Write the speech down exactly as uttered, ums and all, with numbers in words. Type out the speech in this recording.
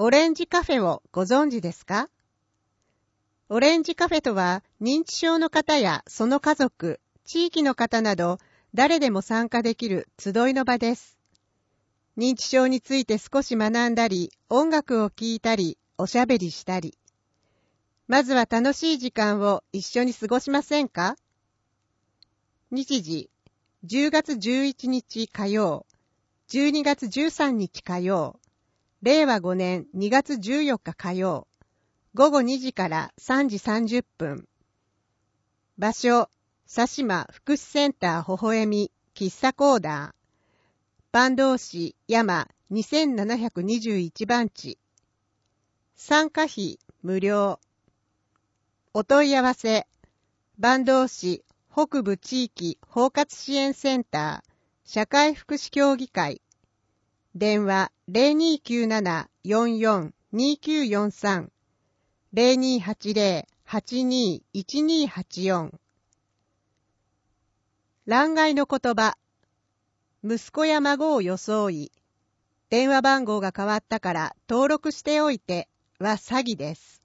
オレンジカフェをご存知ですか？オレンジカフェとは、認知症の方やその家族、地域の方など、誰でも参加できる集いの場です。認知症について少し学んだり、音楽を聴いたり、おしゃべりしたり。まずは楽しい時間を一緒に過ごしませんか？日時、じゅうがつじゅういちにち火曜、じゅうにがつじゅうさんにち火曜、れいわごねんにがつじゅうよっか火曜、ごごにじからさんじさんじゅっぷん。場所、佐島福祉センターほほえみ喫茶コーダー。坂東市山にせんななひゃくにじゅういちばんち。参加費無料。お問い合わせ、坂東市北部地域包括支援センター社会福祉協議会。電話 ゼロにーきゅうなな よんよん にきゅうよんさん ゼロにーはちゼロ はちにーいちにーはちよん。欄外の言葉。息子や孫を装い、電話番号が変わったから登録しておいては詐欺です。